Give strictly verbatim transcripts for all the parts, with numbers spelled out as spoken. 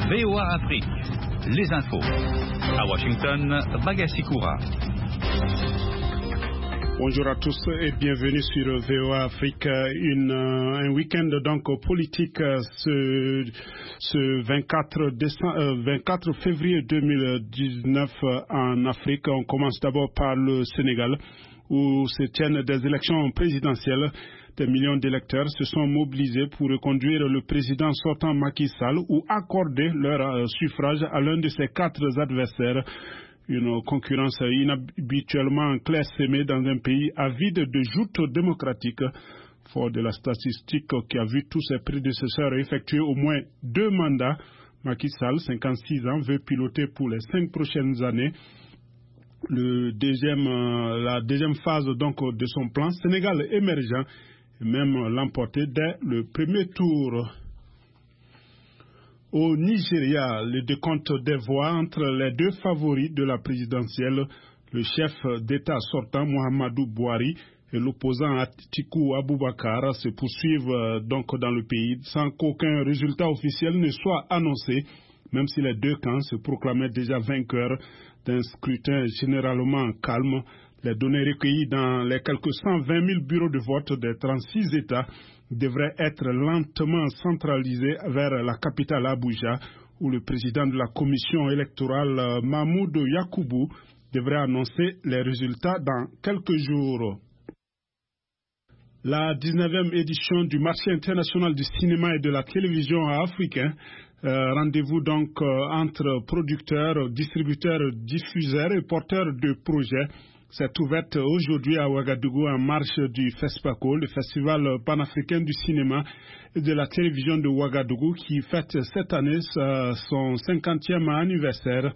V O A Afrique, les infos. À Washington, Bagassi Koura. Bonjour à tous et bienvenue sur V O A Afrique. Une, un week-end donc politique ce, ce vingt-quatre, décembre, euh, vingt-quatre février deux mille dix-neuf en Afrique. On commence d'abord par le Sénégal où se tiennent des élections présidentielles. Des millions d'électeurs se sont mobilisés pour reconduire le président sortant Macky Sall ou accorder leur suffrage à l'un de ses quatre adversaires. Une concurrence inhabituellement clairsemée dans un pays avide de joutes démocratiques. Fort de la statistique qui a vu tous ses prédécesseurs effectuer au moins deux mandats, Macky Sall, cinquante-six ans, veut piloter pour les cinq prochaines années. Le deuxième, la deuxième phase donc de son plan, Sénégal émergent, et même l'emporter dès le premier tour. Au Nigeria, le décompte des voix entre les deux favoris de la présidentielle, le chef d'État sortant Muhammadu Buhari et l'opposant Atiku Abubakar, se poursuivent donc dans le pays sans qu'aucun résultat officiel ne soit annoncé, même si les deux camps se proclamaient déjà vainqueurs d'un scrutin généralement calme. Les données recueillies dans les quelques cent vingt mille bureaux de vote des trente-six États devraient être lentement centralisées vers la capitale Abuja, où le président de la commission électorale, Mahmoud Yakubu, devrait annoncer les résultats dans quelques jours. La dix-neuvième édition du marché international du cinéma et de la télévision africain, euh, rendez-vous donc euh, entre producteurs, distributeurs, diffuseurs et porteurs de projets, s'est ouverte aujourd'hui à Ouagadougou en marge du FESPACO, le Festival panafricain du cinéma et de la télévision de Ouagadougou, qui fête cette année son cinquantième anniversaire.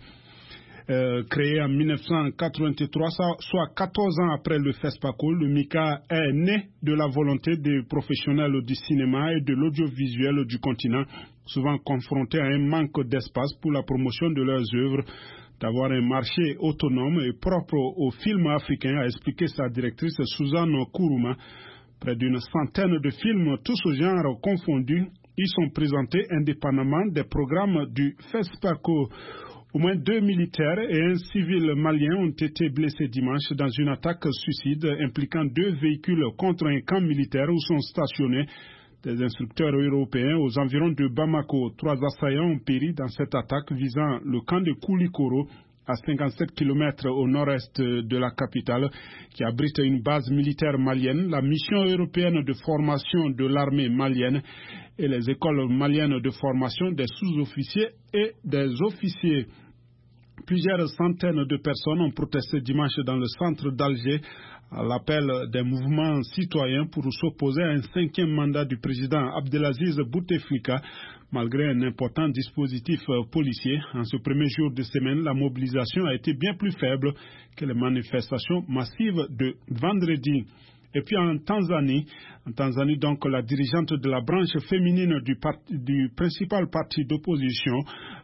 Euh, créé en mille neuf cent quatre-vingt-trois, soit quatorze ans après le FESPACO, le MICA est né de la volonté des professionnels du cinéma et de l'audiovisuel du continent, souvent confrontés à un manque d'espace pour la promotion de leurs œuvres, d'avoir un marché autonome et propre au film africain, a expliqué sa directrice Suzanne Kourouma. Près d'une centaine de films, tous genres confondus, y sont présentés indépendamment des programmes du FESPACO. Au moins deux militaires et un civil malien ont été blessés dimanche dans une attaque suicide impliquant deux véhicules contre un camp militaire où sont stationnés des instructeurs européens aux environs de Bamako. Trois assaillants ont péri dans cette attaque visant le camp de Koulikoro à cinquante-sept kilomètres au nord-est de la capitale qui abrite une base militaire malienne, la mission européenne de formation de l'armée malienne et les écoles maliennes de formation des sous-officiers et des officiers. Plusieurs centaines de personnes ont protesté dimanche dans le centre d'Alger à l'appel des mouvements citoyens pour s'opposer à un cinquième mandat du président Abdelaziz Bouteflika, malgré un important dispositif policier. En ce premier jour de semaine, la mobilisation a été bien plus faible que les manifestations massives de vendredi. Et puis en Tanzanie, en Tanzanie donc la dirigeante de la branche féminine du, parti, du principal parti d'opposition,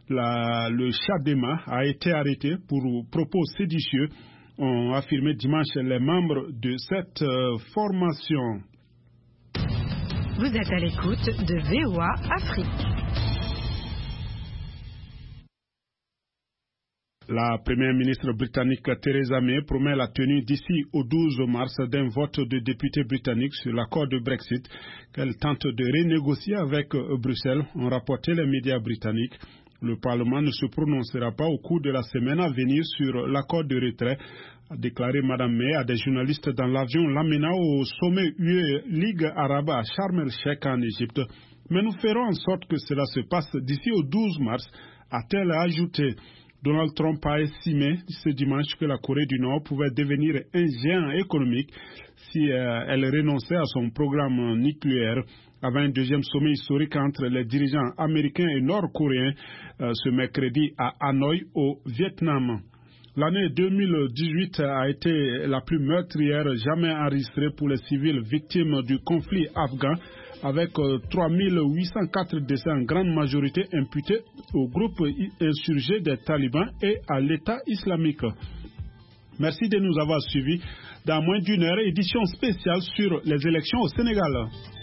la, le Chadema, a été arrêtée pour propos séditieux, ont affirmé dimanche les membres de cette euh, formation. Vous êtes à l'écoute de V O A Afrique. La première ministre britannique Theresa May promet la tenue d'ici au douze mars d'un vote de députés britanniques sur l'accord de Brexit qu'elle tente de renégocier avec Bruxelles, ont rapporté les médias britanniques. Le Parlement ne se prononcera pas au cours de la semaine à venir sur l'accord de retrait, a déclaré Mme May à des journalistes dans l'avion l'amenant au sommet U E Ligue arabe à Sharm el-Sheikh en Égypte. Mais nous ferons en sorte que cela se passe d'ici au douze mars, a-t-elle ajouté. Donald Trump a estimé ce dimanche que la Corée du Nord pouvait devenir un géant économique si euh, elle renonçait à son programme nucléaire. Avant un deuxième sommet historique entre les dirigeants américains et nord-coréens euh, ce mercredi à Hanoï, au Vietnam. L'année deux mille dix-huit a été la plus meurtrière jamais enregistrée pour les civils victimes du conflit afghan, avec euh, trois mille huit cent quatre décès en grande majorité imputés au groupe insurgé des talibans et à l'État islamique. Merci de nous avoir suivis. Dans moins d'une heure, édition spéciale sur les élections au Sénégal.